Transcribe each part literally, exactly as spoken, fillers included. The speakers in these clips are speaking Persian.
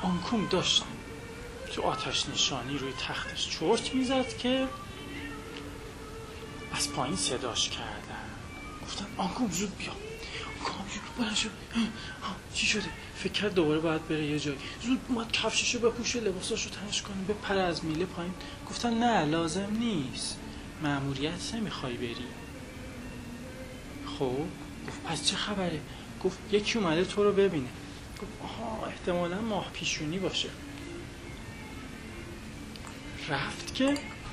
آنکوم داشت تو آتش نشانی روی تختش چرت میزد که از پایین صداش کردن، گفتن آنکوم زود بیا. آنکوم زود بلند شد. چی شده؟ فکر کرد دوباره باید بره یه جایی. زود اومد کفششو بپوشه، لباساشو تنش کنه، بپره از میله پایین. گفتن نه لازم نیست، مأموریت نمیخوای بری. خب گفت پس چه خبره؟ گفت یکی اومده تو رو ببینه. گفت آها احتمالاً ماه پیشونی باشه. رفت که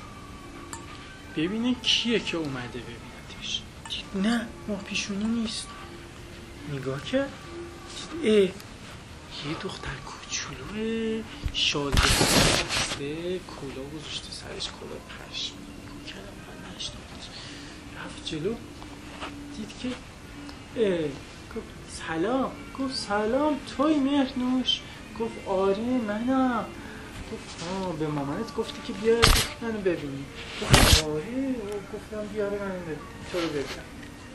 ببینه کیه که اومده ببینتش. دید نه ماه پیشونی نیست. نگاه کرد دید اه یه دختر کوچولوه شال گرفته، کلاه گذاشته سرش، کلاه پشمی کلاه من نشناختش. رفت جلو دید که اه گفت سلام. گفت سلام توی مهرنوش؟ گفت آره منم. گفت آه به مامانت گفتی که بیا منو ببینی؟ گفت آره گفتم بیاره منو ببینی تو رو ببینم.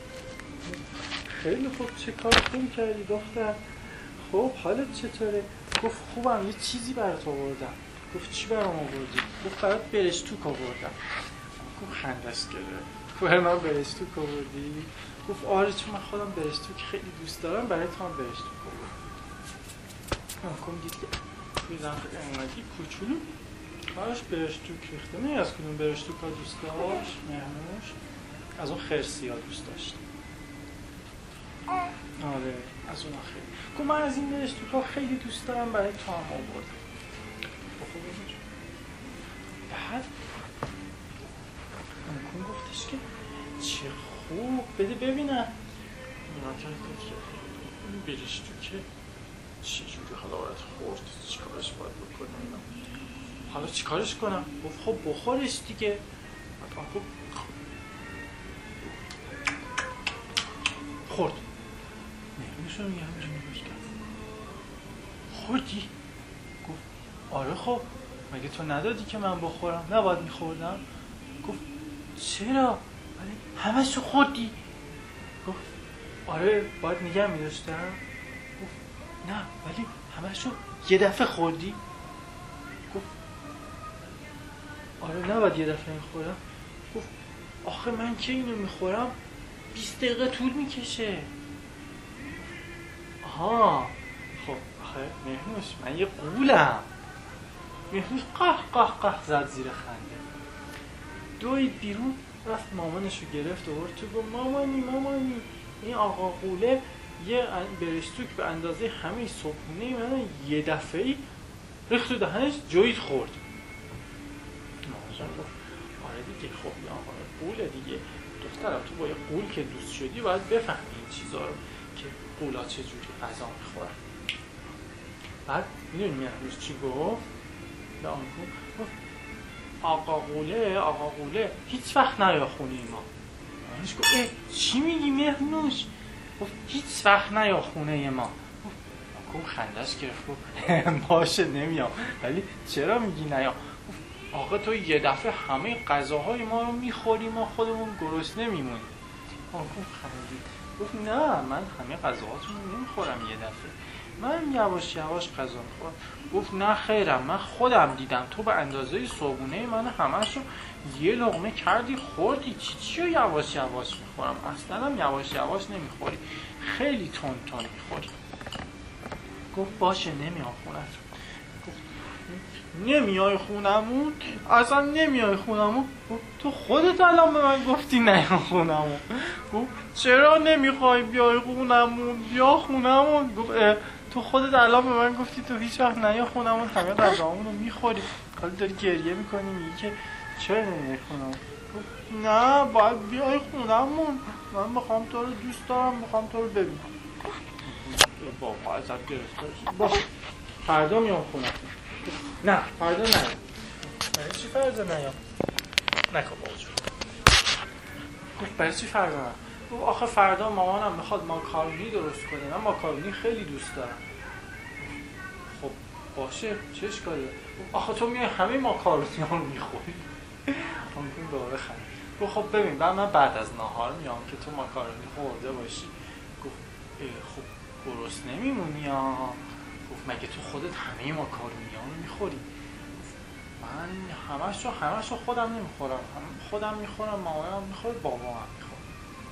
خیلی خوب چه کار خوبی کردی دختر. خب حالت چطوره؟ گفت خوبم یه چیزی برات آوردم. گفت چی برام آوردی؟ گفت برات برشتوک آوردم. گفت خندش گرفت. گفت من برشتوک آوردی؟ گفت آره چون من خودم برشتوک خیلی دوست دارم برای تو هم برشتوک آوردم. آنکوم دید که توی زنف انقدی کوچولو کارش برشتوک ریخته. نه از کدوم برشتوک ها دوست داشت؟ مهنوش از اون خرسی ها دوست داشت. آره از اون خیلی. گفت من از این برشتوک ها خیلی دوست دارم برای تو هم آوردم. بعد آنکوم گفتش که چه خوب بده ببینم. اونا کرد که این برشتوکه چجوری حالا باید خورد؟ چی کارش باید بکنم؟ حالا چی کارش کنم؟ گفت خب بخورش دیگه. خب خورد. نمیشه میگه همینجا نگاش کرد. خوردی؟ گفت آره خب مگه تو ندادی که من بخورم؟ نباید میخوردم؟ گفت چرا؟ ولی همه شو خوردی؟ گفت آره باید نگه میداشتم؟ گفت نه ولی همه شو یه دفعه خوردی؟ گفت آره نباید یه دفعه میخورم. گفت آخه من که اینو میخورم بیست دقیقه طول میکشه. آها خب آخه مهنوش من یه قولم. مهنوش قه قه قه زد زیر خنده، دوید بیرون رفت مامانشو گرفت و برد تو. گفت مامانی مامانی این آقا قوله یه برشتوک به اندازه همه صبحونه من یه دفعی ریخت تو دهنش جوید خورد. مامانشان گفت آره دیگه خب یه آقا قوله دیگه دخترم تو با یه قول که دوست شدی باید بفهمی این چیزا رو که قولا چجوری غذا میخورن. بعد میدونی مهنوش چی گفت؟ به آنکوم گفت آقا قوله آقا قوله هیچ وقت نیا خونه ما. مهنوش گفت اه چی میگی مهنوش؟ گفت هیچ وقت نیا خونه ما. آنکوم خندش گرفت گفت باشه نمیام ولی چرا میگی نیا؟ گفت آقا تو یه دفعه همه غذاهای ما رو میخوری ما خودمون گرسنه نمیمونیم. آنکوم خندید گفت نه من همه غذاهاتون رو نمیخورم یه دفعه، من یواش یواش غذا میخورم. گفت نه خیرم من خودم دیدم تو به اندازه صبحونه من همش رو یه لقمه کردی خوردی، چی چی رو یواش یواش میخورم؟ اصلا هم یواش یواش نمیخوری، خیلی تون تون میخوری. گفت باشه نمیام خونت. گفت نمیای خونمون؟ اصلا نمیای خونمون؟ گفت تو خودت الان به من گفتی نیا خونمون. گفت چرا نمیخوای بیای خونمون؟ بیا خونمون. گفت تو خودت الان به من گفتی تو هیچ وقت نیا خونمون، همه غذامون رو میخوری، حالا داری گریه میکنی میگی که چرا نمیای خونمون؟ گفت نه باید بیای خونمون، من میخوام تو رو دوست دارم، میخوام تو رو ببینم. بابا ازت گرفته باشه فردا میام خونم. نه فردا نیام. برای چی فردا نیام؟ نکن بابا جون. گفت برای چی فردا نیام؟ گفت آخه فردا مامانم میخواد ماکارونی درست کنه، من ماکارونی خیلی دوست دارم. خب باشه چه اشکالی داره؟ آخه تو میای همه ماکارونی ها رو میخوری. آنکوم دوباره خند. گفت خب ببین بعد من بعد از ناهار میام که تو ماکارونی خورده باشی. گفت خب گرسنه نمیمونی ها؟ گفت مگه تو خودت همه ماکارونی‌ها رو میخوری؟ من همش رو همش رو خودم نمیخورم، خودم میخورم، مامانم میخوره، بابام هم میخوره.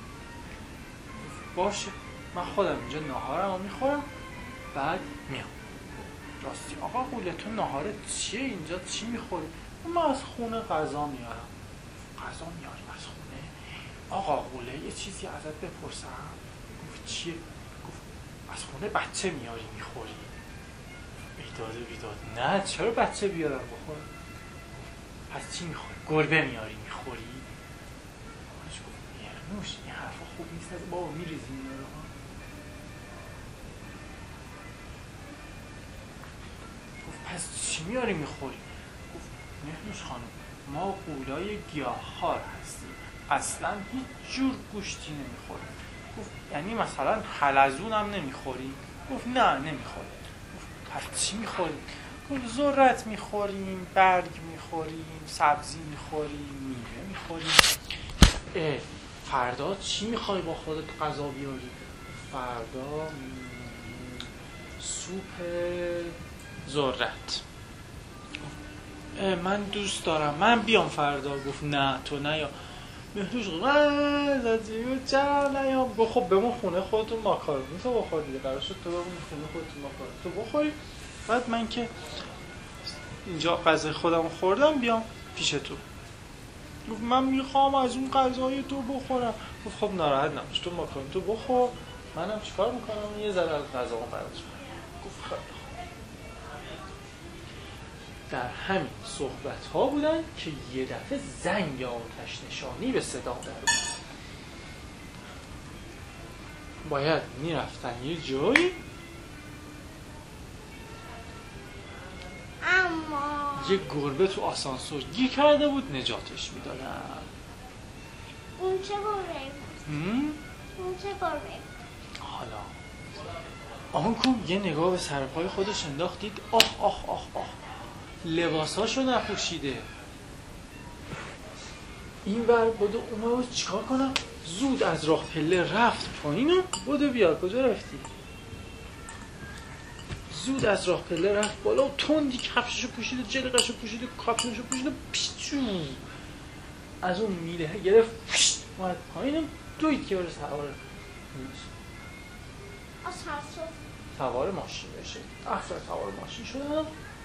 باشه من خودم اینجا ناهارم رو میخورم بعد میام. راستی آقا قوله تو ناهارت چیه اینجا، چی میخوری؟ من از خونه غذا میارم. غذا میاریم از خونه؟ آقا قوله یه چیزی ازت بپرسم. گفت چیه؟ گفت از خونه بچه میاری میخوری؟ بیداده بیداد نه چرا بچه بیارم بخورم؟ پس چی میخوری؟ گربه میاری میخوری؟ آنش گفت مرنوش این حرفا خوب نیست از بابا میریزی اینا رو ها. گفت پس چی میاری میخوری؟ گفت مرنوش خانم ما قولای گیاهخوار هستیم، اصلا هیچ جور گوشتی نمیخوریم. گفت یعنی مثلا حلزون هم نمیخوری؟ گفت نه نمیخوریم. گفت پس چی میخوریم؟ گفت ذرت میخوریم، برگ میخوریم، سبزی میخوریم، میوه میخوریم. اه فردا چی میخوای با خودت غذا بیاری؟ فردا سوپ ذرت. من دوست دارم من بیام فردا. گفت نه تو نیا. مهروش گفت من زدیو چرا نیام؟ گفت خب بمون خونه خودتون ماکارونی تو بخور دیگه، قرار شد تو بمون خونه خودتون ماکارونی تو بخوری، بعد من که اینجا غذای خودم خوردم بیام پیش تو. گفت من میخوام از اون غذای تو بخورم. گفت خب ناراحت نباش تو ماکارونی تو بخور، منم چیکار میکنم یه ذره از غذامو برداشت کنم. گفت خیلی در همین صحبت ها بودن که یه دفعه زنگ آتش نشانی به صدا در اومد. باید میرفتن یه جایی اما یه گربه تو آسانسور گیر کرده بود نجاتش میدادن. اون چه گربه بود؟ اون چه گربه بود؟ حالا آن کن یه نگاه به سرپای خودش انداخت، دید آه آه آه آه لباساشو نپوشیده. این ور بودو اومد چیکار کنم؟ زود از راه پله رفت پایین و بودو بیا کجا رفتی؟ زود از راه پله رفت بالا و تندی کفششو پوشیده، جلیقه‌شو پوشیده، کاپشنشو پوشیده، پیچو از اون میله گرفت اومد پایین و دوید که بره سوار آسانسور سوار ماشین بشه. اصلا سوار ماشین شدم.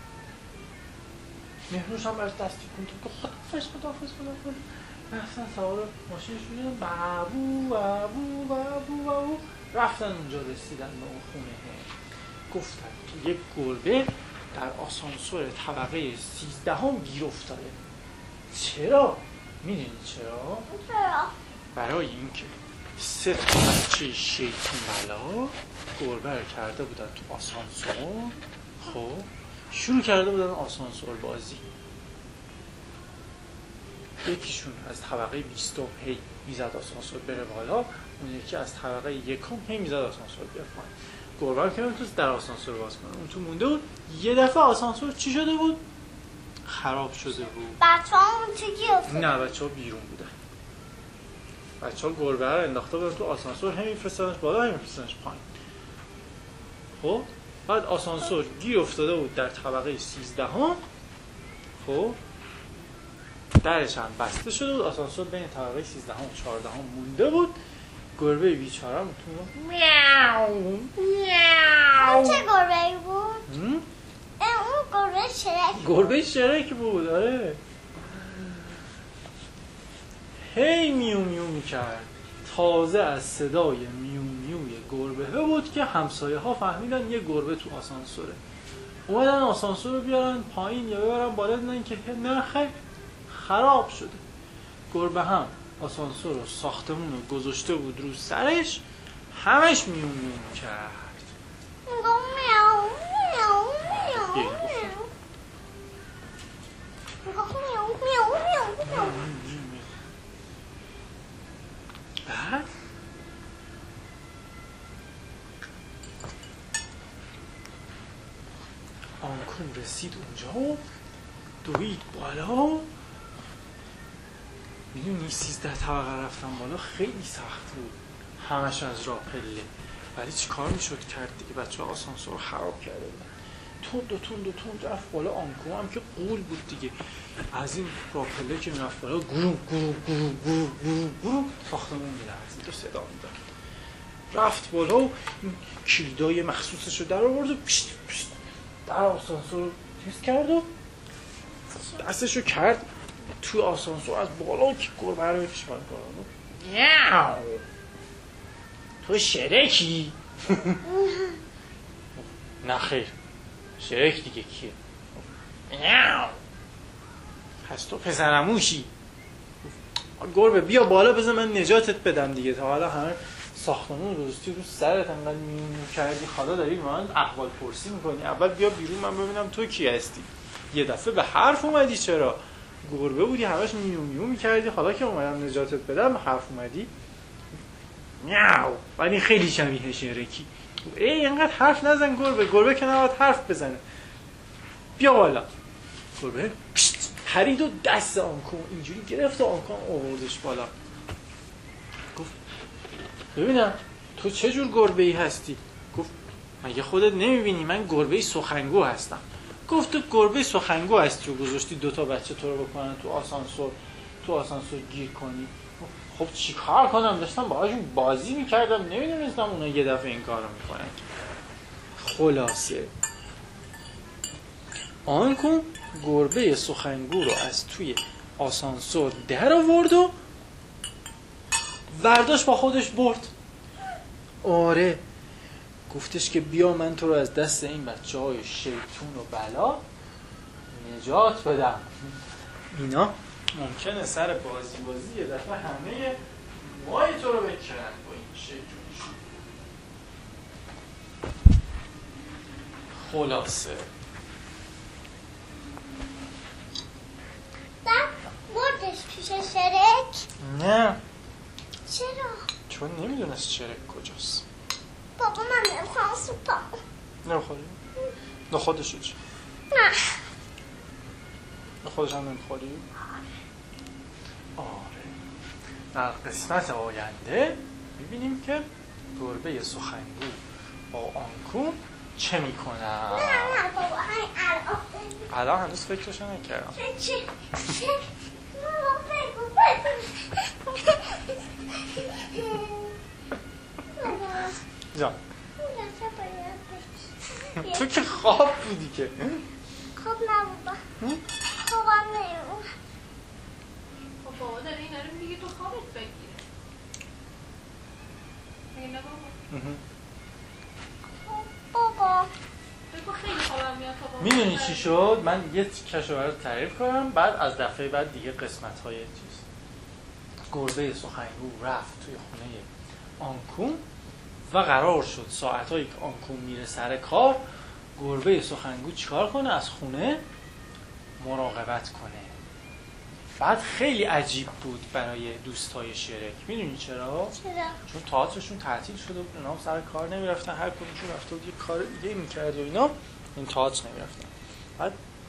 مهروش هم برش دستی کن تو که خدافز خدافز خدافز رفتن سوار ماشین شدن. بابو بابو بابو بابو رفتن اونجا رسیدن به اون خونه. گفتن که یک گربه در آسانسور طبقه سیزدهم گیر افتاده. چرا؟ میدونی چرا؟ چرا؟ برای اینکه سه تا بچه شیطون بلا گربه رو کرده بودن تو آسانسور. خب شروع کرده بودن آسانسور بازی. یکیشون از طبقه بیستم هی میزد آسانسور بره بالا، اون یکی از طبقه یکم هی میزد آسانسور بیاد پایین. گربه رو که نمیتونست در آسانسور باز کنه، اون تو مونده بود. یه دفعه آسانسور چی شده بود؟ خراب شده بود. بچه ها اون چی گیفته؟ نه بچه ها بیرون بودن. بچه ها گربه رو انداخته بودن تو آسانسور، هم میفرستنش بالا هم میفرستنش پایین. خب بعد آسانسور گیر افتاده بود در طبقه سیزدهم. خب درش هم بسته شده بود، آسانسور بین طبقه سیزدهم و چهاردهم مونده بود. گربه بیچاره هم تو میاو میاو. اون چه گربه بود؟ هم؟ اون گربه شرک گربه شرک بود. آره هی میو میو میکرد. تازه از صدای میو میوی گربه بود که همسایه ها فهمیدن یه گربه تو آسانسوره. اومدن آسانسور رو بیارن پایین یا ببرن بالا، دیدن که نه خیر خراب شده. گربه هم آسانسور رو ساختمون رو گذاشته بود رو سرش، همش میو میو کرد. میگم میاو میاو میاو میاو میاو میاو میاو. بعد آنکون رسید اونجا و دوید بالا. میدونی سیزده طبقه رفتن بالا خیلی سخت بود، همش از راه پله. ولی چی کار میشد کرد دیگه؟ بچه ها آسانسور رو خراب کرده بودن. تند و تند و تند رفت بالا. آنکوم هم که غول بود دیگه، از این راپله که میرفت بالا گروه گروه گروه گروه گروه گروه ساختمون میلرزید و صدا میداد. رفت بالا و کلیدای مخصوصش رو در آورد و پشت پشت در آسانسور رو تیز کرد و دستش رو کرد توی آسانسور از بالا که گربه رو بکش بالا. یاو تو شرکی؟ نه خیر، شرک دیگه کیه؟ یاو پس تو پسرموشی. گربه بیا بالا بذار من نجاتت بدم دیگه. تا حالا همه ساختمون رو دوستی رو سرت انقدر میون کردی، حالا داری من احوال پرسی میکنی. اول بیا بیرون من ببینم تو کی هستی. یه دفعه به حرف اومدی. چرا؟ گربه بودی همش میو میو میکردی، حالا که اومدم نجاتت بدم حرف اومدی. میاو ولی خیلی شبیه شرکی. ای اینقدر حرف نزن گربه. گربه که نباید حرف بزنه. بیا بالا. گربه پشت پرید و دست آنکوم اینجوری گرفت و آنکوم آوردش بالا. گفت ببینم تو چه جور گربه‌ای هستی؟ گفت مگه خودت نمیبینی من گربه سخنگو هستم. گفت تو گربه سخنگو هستی و گذاشتی دوتا بچه تو رو بکنن تو آسانسور تو آسانسور گیر کنی. خب چی کار کنم؟ داشتم باهاشون بازی میکردم، نمیدونستم اونا یه دفعه این کار رو میکنن. خلاصه آنکوم گربه سخنگو رو از توی آسانسور در آورد و برداشت با خودش برد. آره گفتش که بیا من تو رو از دست این بچه های شیطون و بلا نجات بدم. اینا ممکنه سر بازی بازی یه دفعه همه مای تو رو بکنن با این شیطونشون. خلاصه بردش پیش شرک؟ نه. چرا؟ چون نمیدونست شرک کجاست. بابا من نمیخوام سوپا. نمیخوری؟ نخودشو چی؟ نه نخودش هم نمیخوری؟ آره در قسمت آینده ببینیم که گربه سخنگو با آنکوم چه میکنن. نه نه بابا همین الان الان هنوز فکرشو نکردم. چی؟ چی؟ بابا بگو بگو. جان تو که خواب بودی که. خواب نبودا. خوابم نمیمون. خب بابا داره اینا رو میگه تو خوابت بگیره. میگه نه بابا. بابا بگو خیلی خوابم میاد تا بابا. میدونی چی شد؟ من یه تیکشو برات تعریف کنم، بعد از دفعه بعد دیگه قسمت های چیز. گربه سخنگو رفت توی خونه آنکوم و قرار شد ساعتایی که آنکوم میره سر کار گربه سخنگو چیکار کنه؟ از خونه مراقبت کنه. بعد خیلی عجیب بود برای دوستای شرک. میدونی چرا؟ چرا؟ چون تئاترشون تعطیل شده بود، اونا هم سر کار نمیرفتن، هر کدومشون رفته بود یه کار دیگه میکرد و اینا، این تئاتر نمیرفتن. بعد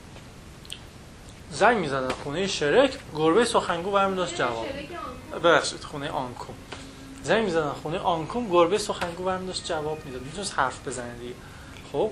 زنگ میزدن خونه شرک، گربه سخنگو برمی داشت جواب. ببخشید خونه آنکوم. زنگ میزدن خونه آنکوم، گربه سخنگو برمی داشت جواب میداد. میتونست حرف بزنه دیگه. خب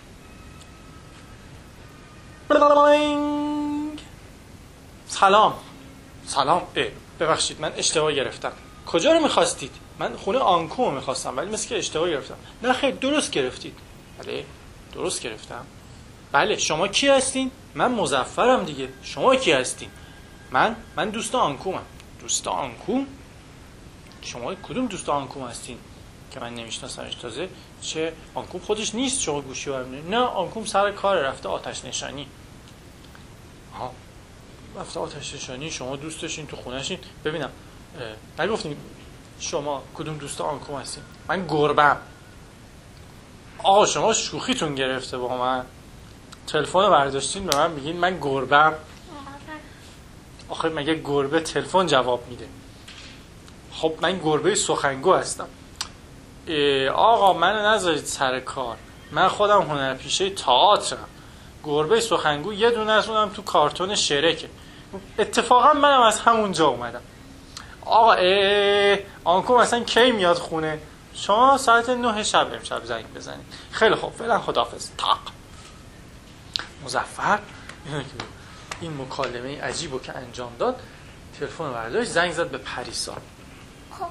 سلام سلام. اه ببخشید من اشتباه گرفتم. کجا رو میخواستید؟ من خونه آنکوم رو میخواستم ولی مثل که اشتباه گرفتم. نه خیر درست گرفتید. بله درست گرفتم. بله شما کی هستین؟ من مظفرم دیگه. شما کی هستین؟ من من دوست آنکومم. دوست آنکوم؟ شما کدوم دوست آنکوم هستین که من نمیشناسمش؟ تازه چه آنکوم خودش نیست شما گوشی برمی‌دارید؟ نه آنکوم سر کار رفته آتش نشانی. ها رفته آتش نشانی، شما دوستشین تو خونه‌شین. ببینم نگفتین شما کدوم دوست آنکوم هستین؟ من گربه‌ام. آقا شما شوخیتون گرفته با من. تلفن رو برداشتین به من میگین من گربه‌ام. آخه مگه گربه تلفن جواب میده؟ خب من گربه سخنگو هستم. آقا منو نذارید سر کار، من خودم هنرپیشه تئاترم. گربه سخنگو یه دونه از اونم تو کارتون شرکه. اتفاقا منم از همونجا اومدم. آقا آنکوم اصلا کی میاد خونه؟ شما ساعت نه شب امشب زنگ بزنید. خیلی خوب، فعلا خداحافظ. تاق. مظفر این مکالمه عجیبو که انجام داد، تلفن برداشت زنگ زد به پریسا. خب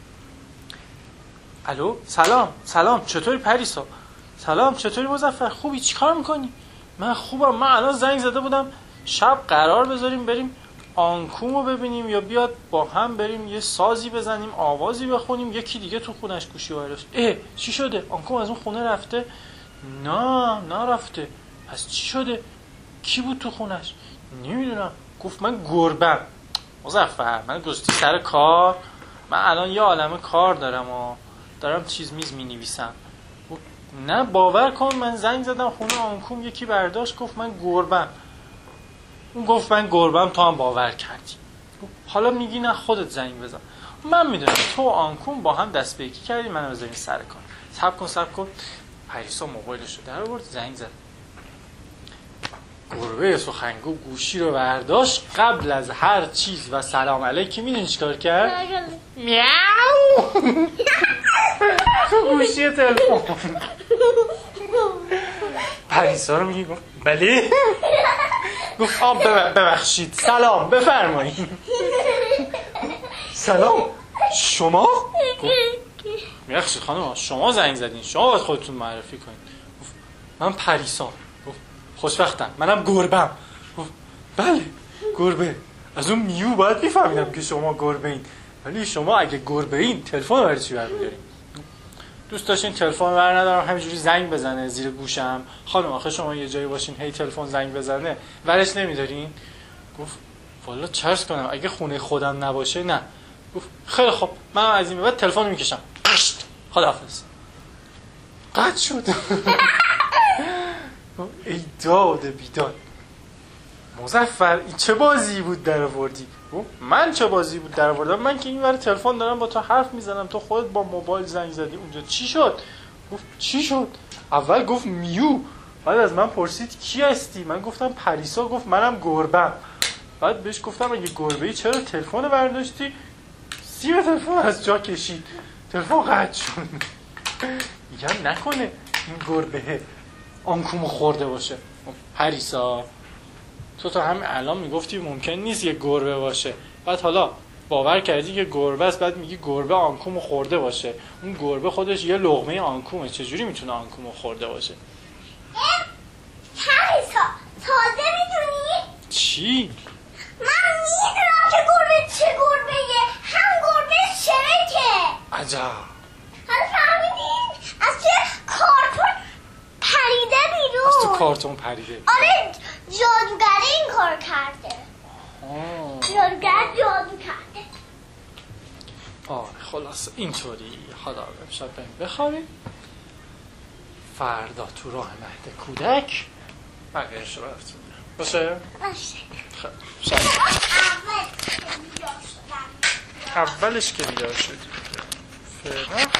الو، سلام سلام، چطوری پریسا؟ سلام، چطوری مظفر؟ خوبی؟ چیکار میکنی؟ من خوبم. من الان زنگ زده بودم شب قرار بذاریم بریم آنکومو ببینیم یا بیاد با هم بریم یه سازی بزنیم، آوازی بخونیم، یکی دیگه تو خونش گوشی وایرس. اه چی شده؟ آنکوم از اون خونه رفته؟ نه نه رفته. پس چی شده؟ کی بود تو خونش؟ نمیدونم. گفت من گربم. مظفر من گذاشتی سر کار، من الان یه عالمه کار دارم و دارم چیز میز می نویسم. نه باور کن، من زنگ زدم خونه آنکوم، یکی برداشت گفت من گربم. اون گفت من گربم، تو هم باور کردی. حالا میگی نه خودت زنگ بزن. من میدونم تو و آنکوم با هم دست به یکی کردی منو بذارین سر کار. صبر کن صبر کن. پریسا موبایلش رو در آورد، زنگ زد. گربه سخنگو گوشی رو برداشت، قبل از هر چیز و سلام علیکی میدونی چیکار کرد؟ میاو تو گوشی تلفن. پریسا رو میگی گفت بله. گفت آب ببخشید، سلام بفرمایید. سلام شما؟ ببخشید خانم شما زنگ زدین، شما باید خودتون معرفی کنید. گفت من پریسا. گفت خوشبختم، منم گربم. گفت بله گربه. از اون میو باید میفهمیدم که شما گربه این، ولی شما اگه گربه این تلفن برای چی برمیدارین؟ دوست داشتین تلفن بر ندارم همینجوری زنگ بزنه زیر گوشم. خانم آخه شما یه جایی باشین هی تلفن زنگ بزنه ورش نمیدارین؟ گفت والا چرس کنم اگه خونه خودم نباشه نه. گفت خیلی خوب، من از این به بعد تلفن میکشم. خداحافظ. قطع شد. ای داد بیداد. مظفر این چه بازی بود در آوردی؟ من چه بازی بود در آوردم؟ من که این ور تلفن دارم با تو حرف میزنم، تو خودت با موبایل زنگ زدی اونجا. چی شد؟ گفت چی شد؟ اول گفت میو، بعد از من پرسید کی هستی؟ من گفتم پریسا. گفت منم گربم. بعد بهش گفتم اگه گربه‌ای چرا تلفن برداشتی؟ سیم تلفن از جا کشید، تلفن قطع شد. میگم نکنه این گربه آنکومو خورده باشه. پریسا تو تا همین الان میگفتی ممکن نیست یه گربه باشه، بعد حالا باور کردی که گربه است، بعد میگی گربه آنکومو خورده باشه. اون گربه خودش یه لقمه آنکومه، چجوری میتونه آنکومو خورده باشه؟ پریسا تازه میدونی؟ چی؟ من میدونم که گربه چه گربه‌ایه، هم گربه شرکه. عجب. حالا فهمیدین؟ از چه کارتون پریده بیرون. از تو کارتون پریده. آره جادوگر این کار کرده. آه. جادوگر جادو کرده. آه خلاص اینطوری. حالا امشب بریم بخوابیم، فردا تو راه مهد کودک بقیه‌اش رو براتون میگم. باشه؟ باشه. خب شب اول که بیدار شدم. اولش که بیدار شدی فعلا